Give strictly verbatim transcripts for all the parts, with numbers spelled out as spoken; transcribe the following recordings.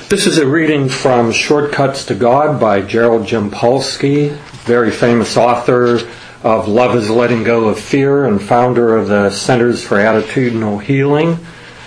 This is a reading from Shortcuts to God by Gerald Jampolsky, very famous author of Love is Letting Go of Fear and founder of the Centers for Attitudinal Healing.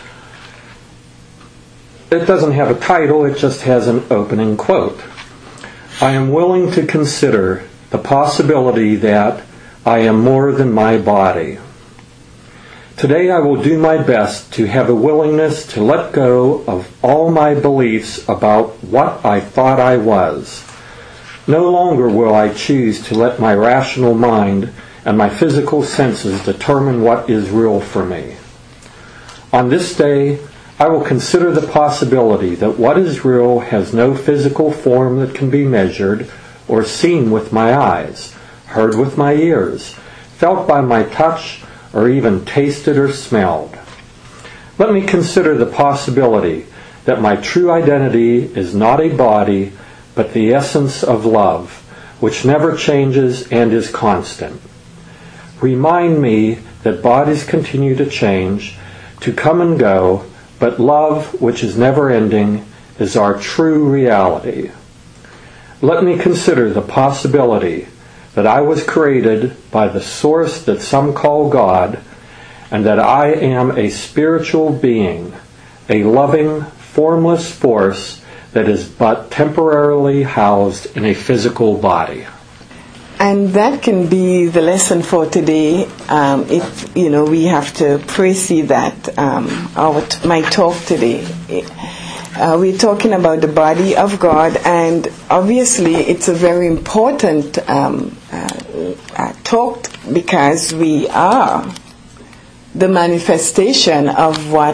It doesn't have a title, it just has an opening quote. I am willing to consider the possibility that I am more than my body. Today I will do my best to have a willingness to let go of all my beliefs about what I thought I was. No longer will I choose to let my rational mind and my physical senses determine what is real for me. On this day, I will consider the possibility that what is real has no physical form that can be measured or seen with my eyes, heard with my ears, felt by my touch, or even tasted or smelled. Let me consider the possibility that my true identity is not a body, but the essence of love, which never changes and is constant. Remind me that bodies continue to change, to come and go, but love, which is never ending, is our true reality. Let me consider the possibility that I was created by the source that some call God, and that I am a spiritual being, a loving, formless force that is but temporarily housed in a physical body. And that can be the lesson for today. Um, if you know, we have to precede that um, our t- my talk today. Uh, we're talking about the body of God, and obviously it's a very important um, uh, uh, talk because we are the manifestation of what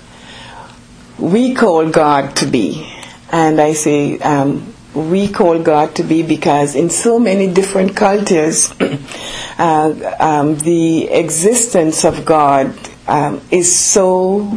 we call God to be. And I say um, we call God to be because in so many different cultures, uh, um, the existence of God um, is so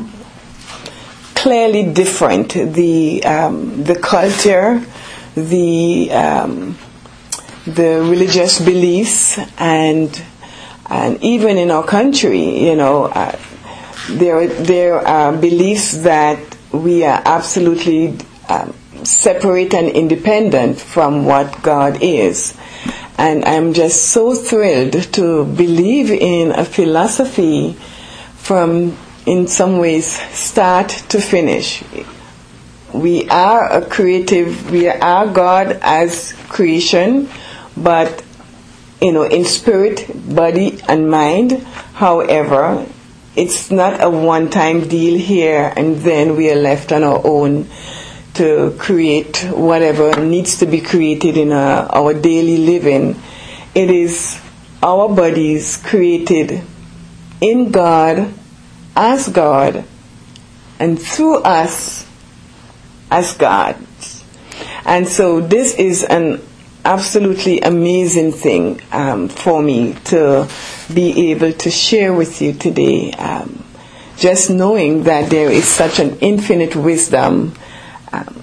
clearly different. The um, the culture, the um, the religious beliefs, and and even in our country, you know, uh, there there are beliefs that we are absolutely um, separate and independent from what God is. And I'm just so thrilled to believe in a philosophy from, in some ways, start to finish. We are a creative, we are God as creation, but, you know, in spirit, body, and mind. However, it's not a one-time deal here and then we are left on our own to create whatever needs to be created in our, our daily living. It is our bodies created in God, as God, and through us as God. And so this is an absolutely amazing thing um, for me to be able to share with you today. Um, just knowing that there is such an infinite wisdom um,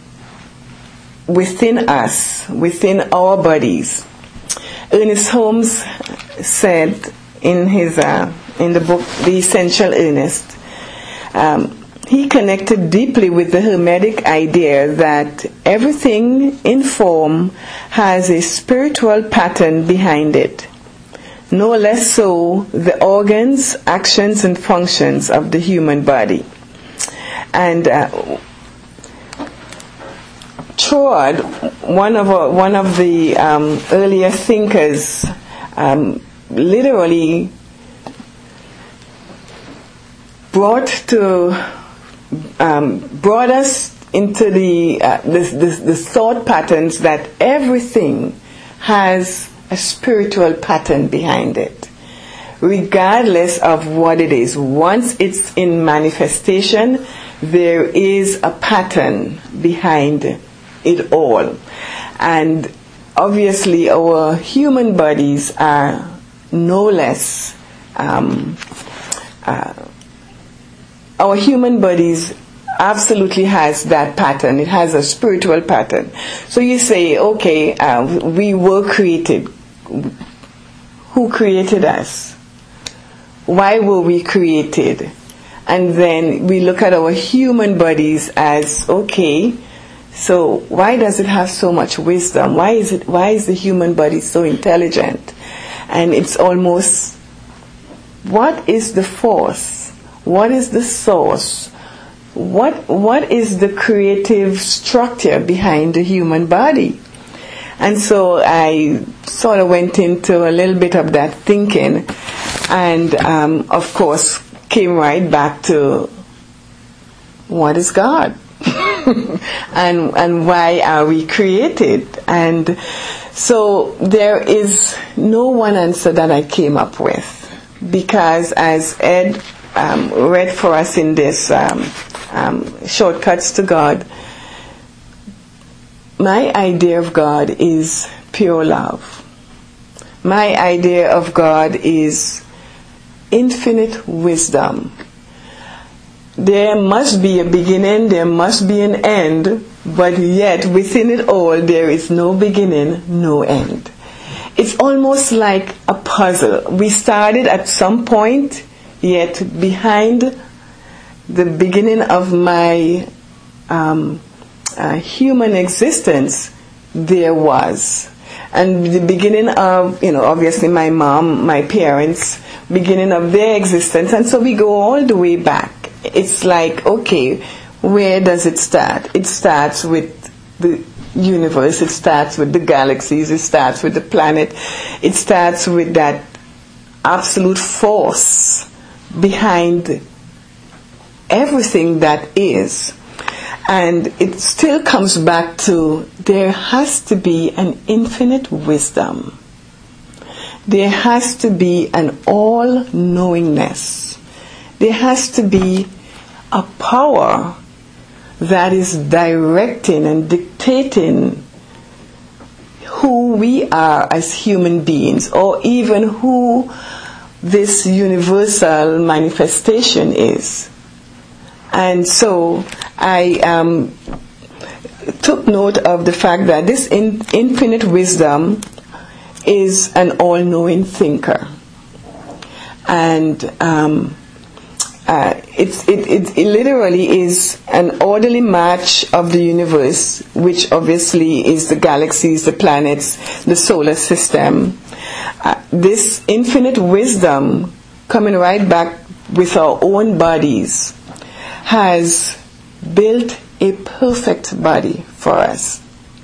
within us, within our bodies. Ernest Holmes said in his uh, in the book The Essential Ernest, um, he connected deeply with the Hermetic idea that everything in form has a spiritual pattern behind it. No less so the organs, actions, and functions of the human body. And uh, Troad, one of our, one of the um, earlier thinkers, um, literally brought to um, brought us into the, uh, the, the the thought patterns that everything has a spiritual pattern behind it, regardless of what it is. Once it's in manifestation, there is a pattern behind it all. And obviously our human bodies are no less um, uh, our human bodies absolutely has that pattern. It has a spiritual pattern. So you say, okay, uh, we were created. Who created us? Why were we created? And then we look at our human bodies as, okay, So why does it have so much wisdom? Why is it? Why is the human body so intelligent? And it's almost, what is the force? What is the source? What what is the creative structure behind the human body? And so I sort of went into a little bit of that thinking, and um, of course came right back to, what is God? and and why are we created? And so there is no one answer that I came up with, because as Ed um, read for us in this um, um, Shortcuts to God, my idea of God is pure love. My idea of God is infinite wisdom. There must be a beginning, there must be an end, but yet within it all there is no beginning, no end. It's almost like a puzzle. We started at some point, yet behind the beginning of my um, uh, human existence, there was. And the beginning of, you know, obviously my mom, my parents, beginning of their existence, and so we go all the way back. It's like, okay, where does it start? It starts with the universe, it starts with the galaxies, it starts with the planet, it starts with that absolute force behind everything that is. And it still comes back to, there has to be an infinite wisdom. There has to be an all-knowingness. There has to be a power that is directing and dictating who we are as human beings, or even who this universal manifestation is. And so I um, took note of the fact that this in, infinite wisdom is an all-knowing thinker. And um, uh, it's, it, it, it literally is an orderly match of the universe, which obviously is the galaxies, the planets, the solar system. Uh, this infinite wisdom, coming right back with our own bodies, has built a perfect body for us.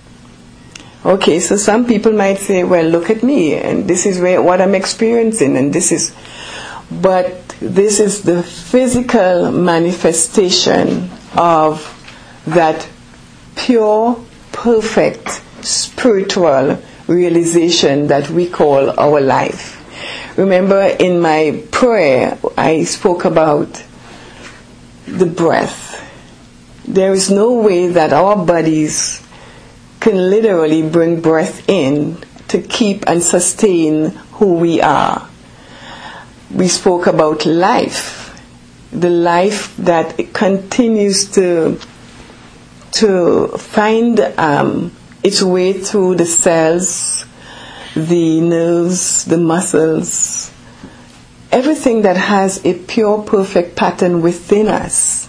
Okay, so some people might say, well, look at me, and this is where, what I'm experiencing, and this is, but this is the physical manifestation of that pure, perfect, spiritual realization that we call our life. Remember, in my prayer, I spoke about the breath. There is no way that our bodies can literally bring breath in to keep and sustain who we are. We spoke about life, the life that continues to to find um, its way through the cells, the nerves, the muscles, everything that has a pure, perfect pattern within us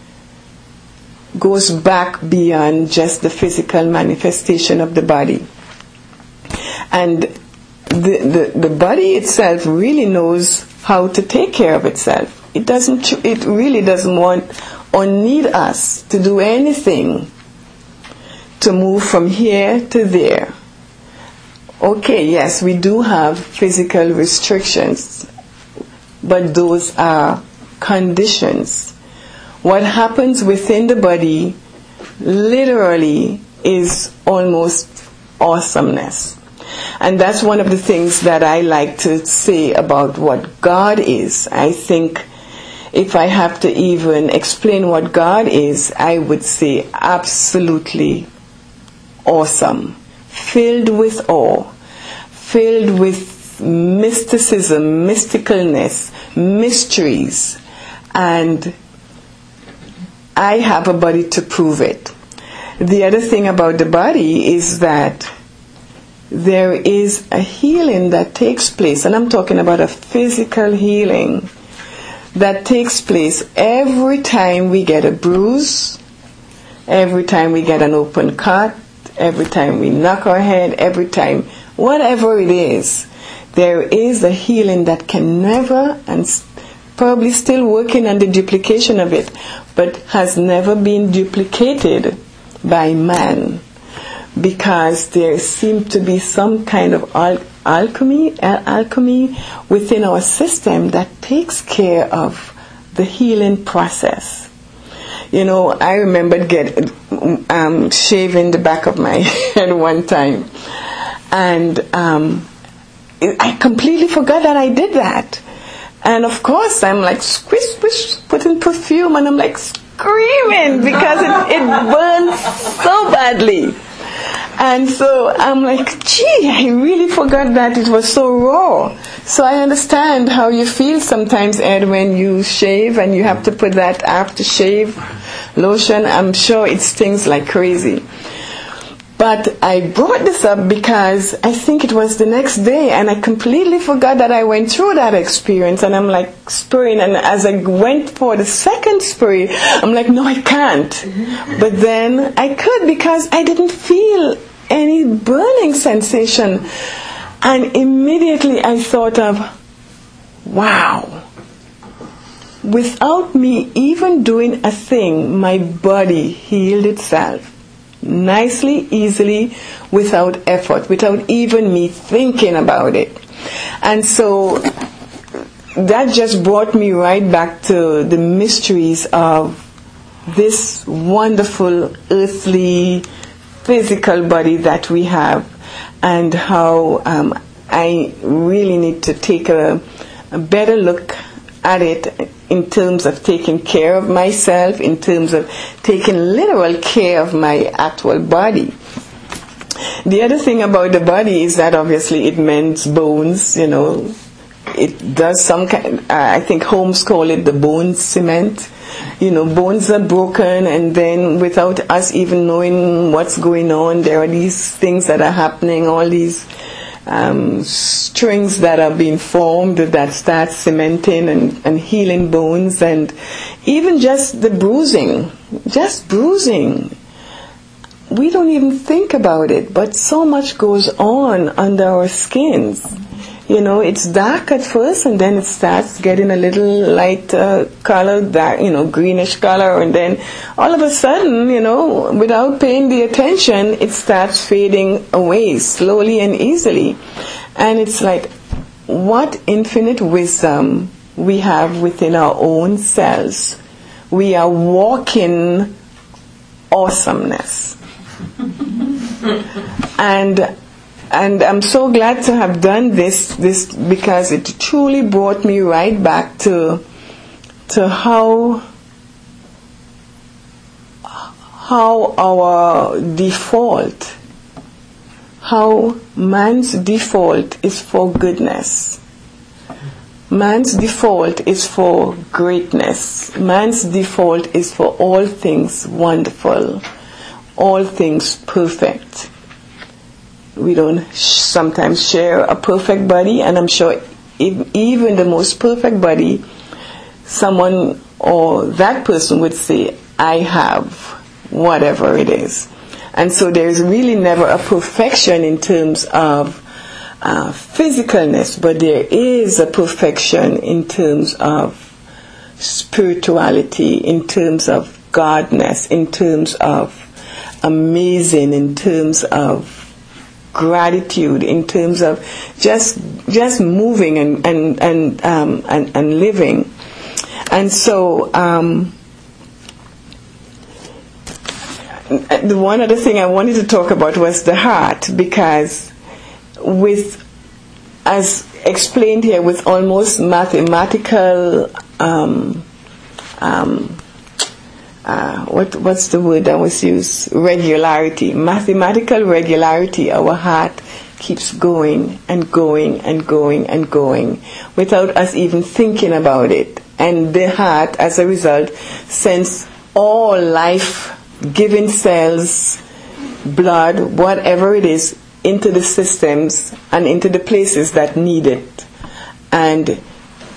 goes back beyond just the physical manifestation of the body. And the, the, the body itself really knows how to take care of itself. It doesn't, it really doesn't want or need us to do anything to move from here to there. Okay, yes, we do have physical restrictions, but those are conditions. What happens within the body literally is almost awesomeness. And that's one of the things that I like to say about what God is. I think if I have to even explain what God is, I would say absolutely awesome, filled with awe, filled with mysticism, mysticalness, mysteries, and I have a body to prove it. The other thing about the body is that there is a healing that takes place, and I'm talking about a physical healing that takes place every time we get a bruise, every time we get an open cut, every time we knock our head, every time, whatever it is, there is a healing that can never, and probably still working on the duplication of it, but has never been duplicated by man, because there seems to be some kind of al- alchemy, al- alchemy within our system that takes care of the healing process. You know, I remember get um, shaving the back of my head one time, and um, I completely forgot that I did that. And of course, I'm like squish, squish, putting perfume, and I'm like screaming because it, it burns so badly. And so I'm like, gee, I really forgot that it was so raw. So I understand how you feel sometimes, Ed, when you shave and you have to put that aftershave lotion. I'm sure it stings like crazy. But I brought this up because I think it was the next day, and I completely forgot that I went through that experience, and I'm like spraying, and as I went for the second spray, I'm like, no, I can't. But then I could, because I didn't feel any burning sensation. And immediately I thought of, wow, without me even doing a thing, my body healed itself. Nicely, easily, without effort, without even me thinking about it. And so that just brought me right back to the mysteries of this wonderful earthly physical body that we have, and how um, I really need to take a, a better look at it in terms of taking care of myself, in terms of taking literal care of my actual body. The other thing about the body is that obviously it mends bones, you know. It does some kind, uh, I think Holmes call it the bone cement. You know, bones are broken, and then without us even knowing what's going on, there are these things that are happening, all these Um, strings that are being formed that start cementing and, and healing bones, and even just the bruising, just bruising. We don't even think about it, but so much goes on under our skins. You know, it's dark at first, and then it starts getting a little light uh, color, dark, you know, greenish color, and then all of a sudden, you know, without paying the attention, it starts fading away slowly and easily. And it's like, what infinite wisdom we have within our own selves. We are walking awesomeness. and And I'm so glad to have done this, this because it truly brought me right back to to how how our default, how man's default is for goodness. Man's default is for greatness. Man's default is for all things wonderful, all things perfect. We don't sometimes share a perfect body, and I'm sure even the most perfect body, someone or that person would say, I have whatever it is. And so there's really never a perfection in terms of uh, physicalness, but there is a perfection in terms of spirituality, in terms of godness, in terms of amazing, in terms of gratitude, in terms of just just moving and and and um, and, and living. And so um, the one other thing I wanted to talk about was the heart, because with, as explained here, with almost mathematical um, um, Uh, what what's the word that was used? Regularity, mathematical regularity. Our heart keeps going and going and going and going without us even thinking about it. And the heart, as a result, sends all life-giving cells, blood, whatever it is, into the systems and into the places that need it. And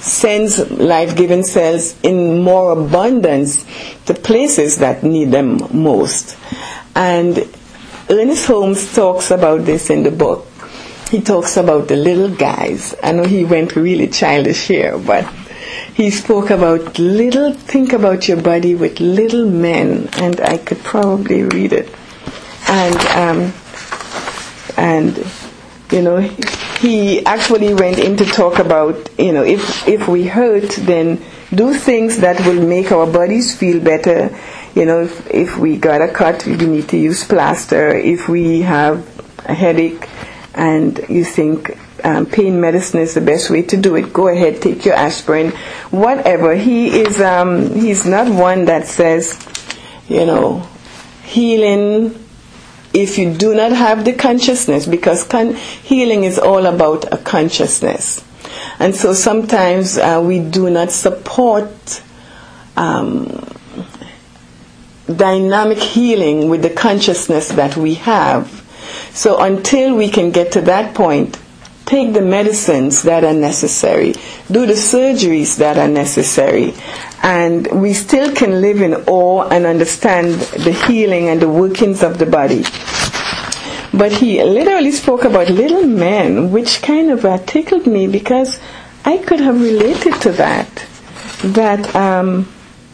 sends life-giving cells in more abundance to places that need them most. And Ernest Holmes talks about this in the book. He talks about the little guys. I know he went really childish here, but he spoke about little, think about your body with little men, and I could probably read it. And, um, and, you know, he actually went in to talk about, you know, if, if we hurt, then do things that will make our bodies feel better. You know, if, if we got a cut, we need to use plaster. If we have a headache and you think um, pain medicine is the best way to do it, go ahead, take your aspirin, whatever. He is, um, he's not one that says, you know, healing if you do not have the consciousness, because con- healing is all about a consciousness. And so sometimes uh, we do not support um, dynamic healing with the consciousness that we have. So until we can get to that point, take the medicines that are necessary, do the surgeries that are necessary, and we still can live in awe and understand the healing and the workings of the body. But he literally spoke about little men, which kind of uh, tickled me, because I could have related to that. That um,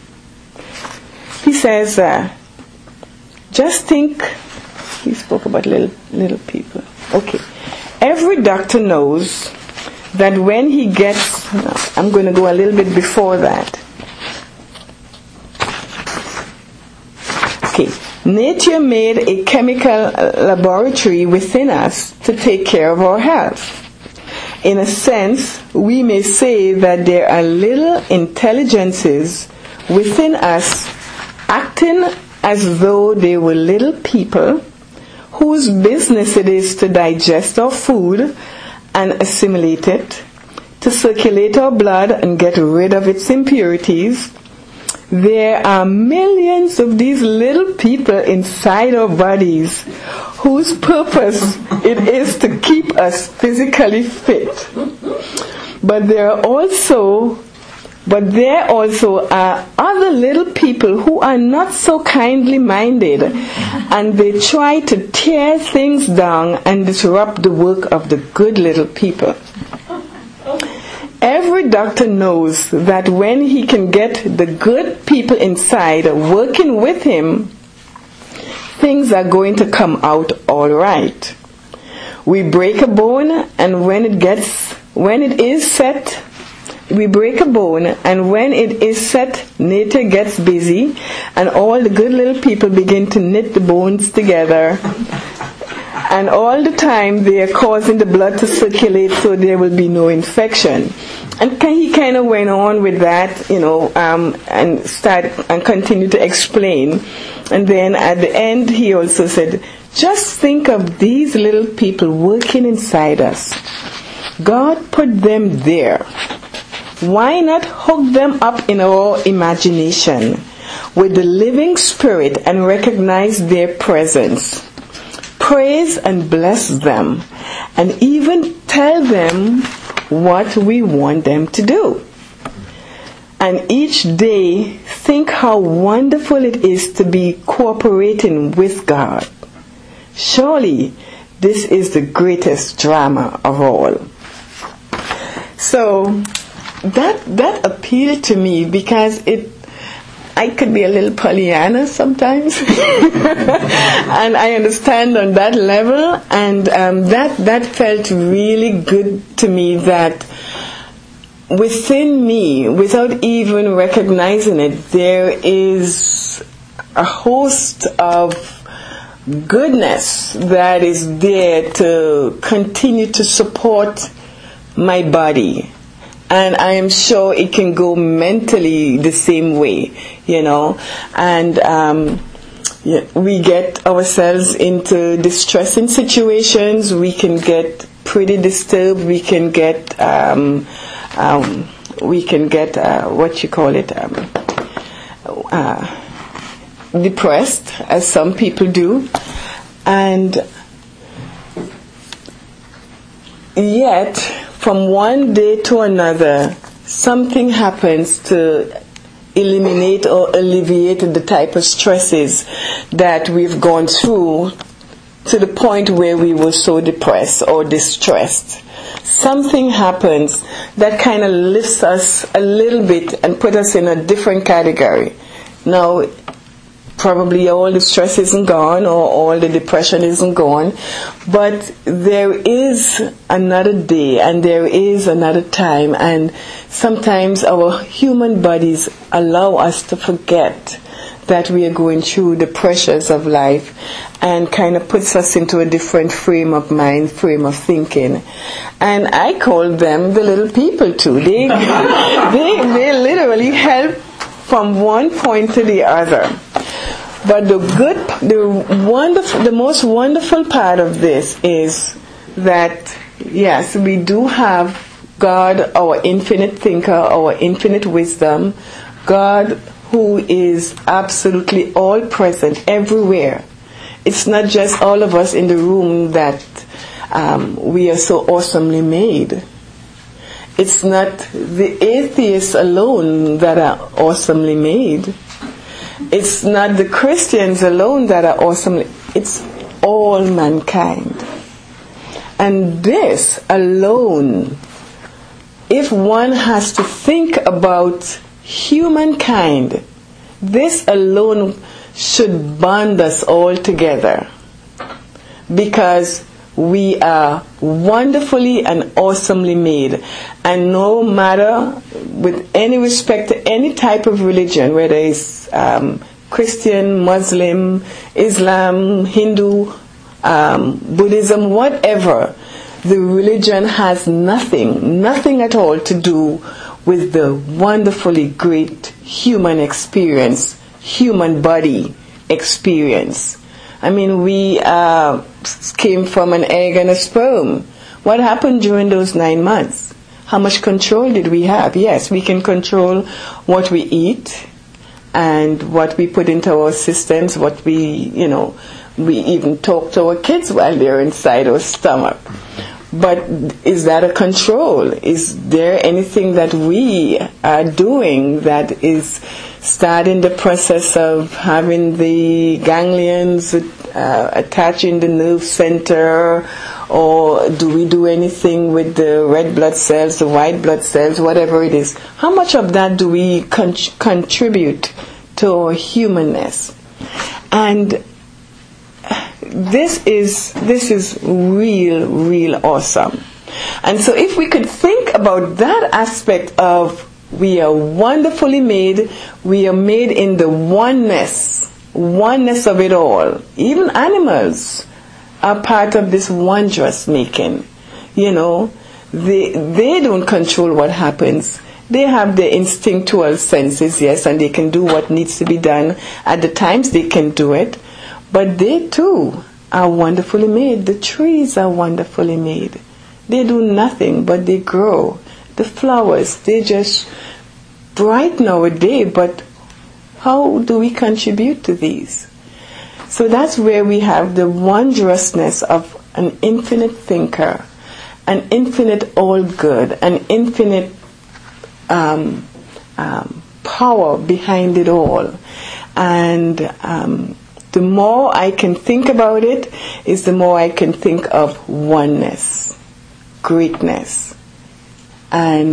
he says, uh, just think, he spoke about little little people. Okay. Every doctor knows that when he gets, no, I'm going to go a little bit before that. Okay. Nature made a chemical laboratory within us to take care of our health. In a sense, we may say that there are little intelligences within us acting as though they were little people whose business it is to digest our food and assimilate it, to circulate our blood and get rid of its impurities. There are millions of these little people inside our bodies whose purpose it is to keep us physically fit. But there are also But there also are other little people who are not so kindly minded, and they try to tear things down and disrupt the work of the good little people. Every doctor knows that when he can get the good people inside working with him, things are going to come out all right. We break a bone, and when it gets, when it is set, we break a bone, and when it is set, nature gets busy, and all the good little people begin to knit the bones together. And all the time they are causing the blood to circulate so there will be no infection. And he kind of went on with that, you know, um, and start and continue to explain. And then at the end he also said, just think of these little people working inside us. God put them there. Why not hook them up in our imagination with the living spirit and recognize their presence? Praise and bless them, and even tell them what we want them to do. And each day, think how wonderful it is to be cooperating with God. Surely, this is the greatest drama of all. So, That that appealed to me because it, I could be a little Pollyanna sometimes, and I understand on that level, and um, that that felt really good to me. That within me, without even recognizing it, there is a host of goodness that is there to continue to support my body. And I am sure it can go mentally the same way, you know. And um, yeah, we get ourselves into distressing situations. We can get pretty disturbed. We can get, um, um, we can get uh, what you call it, um, uh, depressed, as some people do. And yet, from one day to another, something happens to eliminate or alleviate the type of stresses that we've gone through to the point where we were so depressed or distressed. Something happens that kind of lifts us a little bit and put us in a different category. Now, probably all the stress isn't gone or all the depression isn't gone, but there is another day and there is another time, and sometimes our human bodies allow us to forget that we are going through the pressures of life, and kind of puts us into a different frame of mind, frame of thinking. And I call them the little people too. They, they, they literally help from one point to the other. But the good, the wonderful, the most wonderful part of this is that, yes, we do have God, our infinite thinker, our infinite wisdom, God who is absolutely all present everywhere. It's not just all of us in the room that um, we are so awesomely made. It's not the atheists alone that are awesomely made. It's not the Christians alone that are awesomely. It's all mankind. And this alone, if one has to think about humankind, this alone should bond us all together, because we are wonderfully and awesomely made. And no matter, with any respect to any type of religion, whether it's um, Christian, Muslim, Islam, Hindu, um, Buddhism, whatever, the religion has nothing, nothing at all to do with the wonderfully great human experience, human body experience. I mean, we uh, came from an egg and a sperm. What happened during those nine months? How much control did we have? Yes, we can control what we eat and what we put into our systems, what we, you know, we even talk to our kids while they're inside our stomach. But is that a control? Is there anything that we are doing that is starting the process of having the ganglions uh, attaching the nerve center? Or do we do anything with the red blood cells, the white blood cells, whatever it is? How much of that do we con- contribute to our humanness? And This is this is real, real awesome. And so if we could think about that aspect of we are wonderfully made, we are made in the oneness, oneness of it all. Even animals are part of this wondrous making. You know, they they don't control what happens. They have their instinctual senses, yes, and they can do what needs to be done at the times they can do it. But they too are wonderfully made. The trees are wonderfully made. They do nothing, but they grow. The flowers, they just brighten our day, but how do we contribute to these? So that's where we have the wondrousness of an infinite thinker, an infinite all good, an infinite um, um, power behind it all. And um, the more I can think about it, is the more I can think of oneness, greatness. And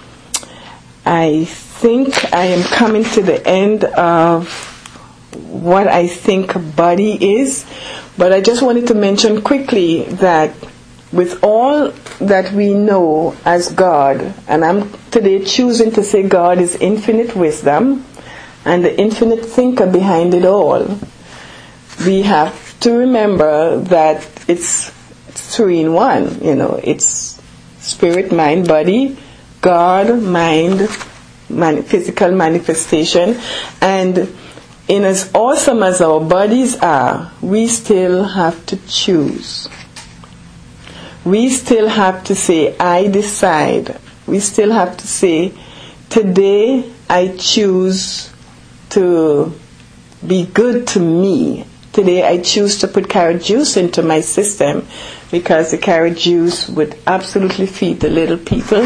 I think I am coming to the end of what I think a body is. But I just wanted to mention quickly that with all that we know as God, and I'm today choosing to say God is infinite wisdom and the infinite thinker behind it all, we have to remember that it's three in one. You know, it's spirit, mind, body, God, mind, man, physical manifestation. And in as awesome as our bodies are, we still have to choose. We still have to say, I decide. We still have to say, today I choose to be good to me, today I choose to put carrot juice into my system, because the carrot juice would absolutely feed the little people.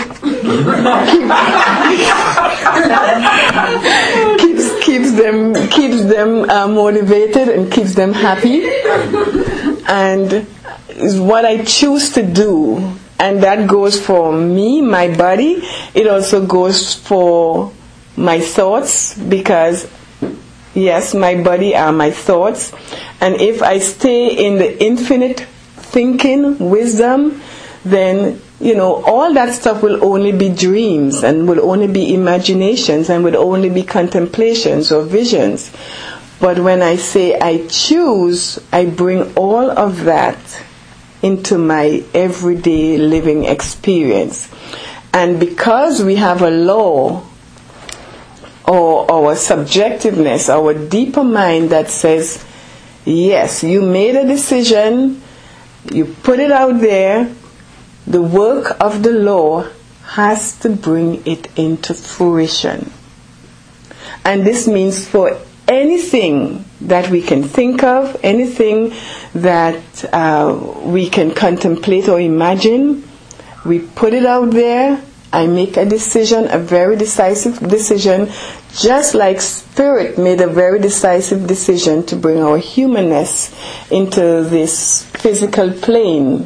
keeps keeps them keeps them uh, motivated and keeps them happy, and is what I choose to do. And that goes for me, my body. It also goes for my thoughts, because yes, my body are my thoughts. And if I stay in the infinite thinking, wisdom, then, you know, all that stuff will only be dreams and will only be imaginations and will only be contemplations or visions. But when I say I choose, I bring all of that into my everyday living experience. And because we have a law, or our subjectiveness, our deeper mind that says, yes, you made a decision, you put it out there, the work of the law has to bring it into fruition. And this means for anything that we can think of, anything that uh, we can contemplate or imagine, we put it out there. I make a decision, a very decisive decision, just like Spirit made a very decisive decision to bring our humanness into this physical plane.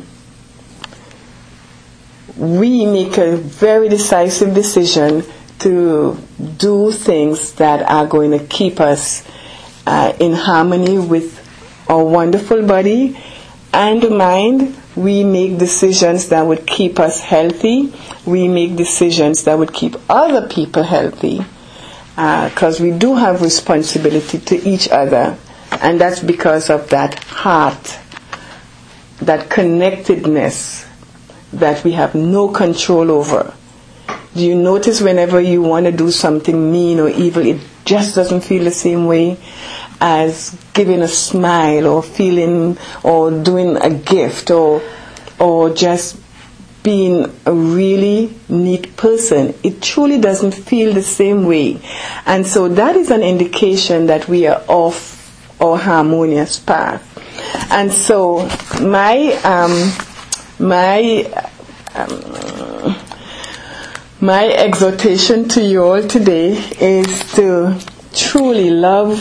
We make a very decisive decision to do things that are going to keep us uh, in harmony with our wonderful body and mind. We make decisions that would keep us healthy. We make decisions that would keep other people healthy, because uh, we do have responsibility to each other, and that's because of that heart, that connectedness that we have no control over. Do you notice whenever you want to do something mean or evil, it just doesn't feel the same way as giving a smile or feeling or doing a gift or or just being a really neat person? It truly doesn't feel the same way. And so that is an indication that we are off our harmonious path. And so my um, my um, my exhortation to you all today is to truly love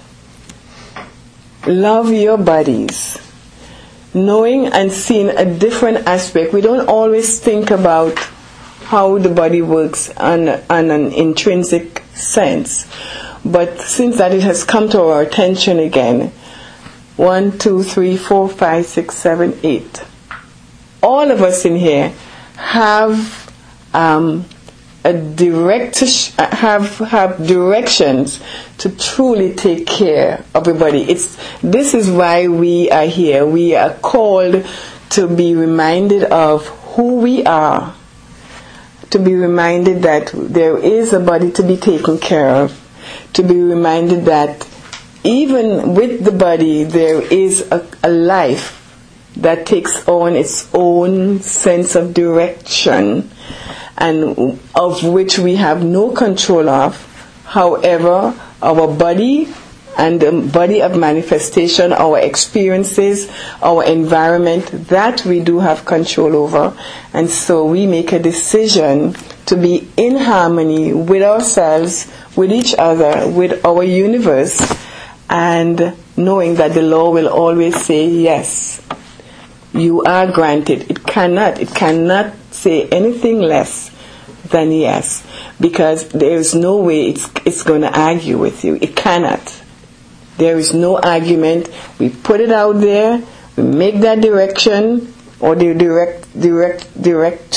love your bodies, knowing and seeing a different aspect. We don't always think about how the body works on, on an intrinsic sense, but since that it has come to our attention again, one, two, three, four, five, six, seven, eight, all of us in here have um, a direct have have directions to truly take care of everybody. It's this is why we are here. We are called to be reminded of who we are, to be reminded that there is a body to be taken care of, to be reminded that even with the body there is a, a life that takes on its own sense of direction, and of which we have no control of. However, our body and the body of manifestation, our experiences, our environment, that we do have control over. And so we make a decision to be in harmony with ourselves, with each other, with our universe, and knowing that the law will always say yes. You are granted. It cannot, it cannot say anything less than yes, because there is no way it's it's going to argue with you. It cannot. There is no argument. We put it out there. We make that direction or the direct direct direct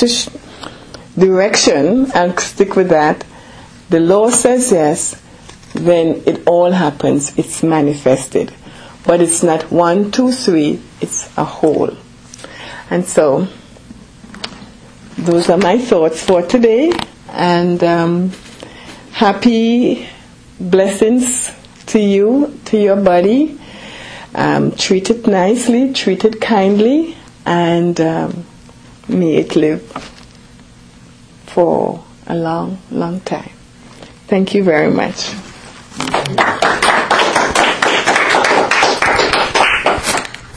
direction, and stick with that. The law says yes, then it all happens. It's manifested, but it's not one, two, three. It's a whole. And so, those are my thoughts for today, and um, happy blessings to you, to your body. Um, treat it nicely, treat it kindly, and um, may it live for a long, long time. Thank you very much.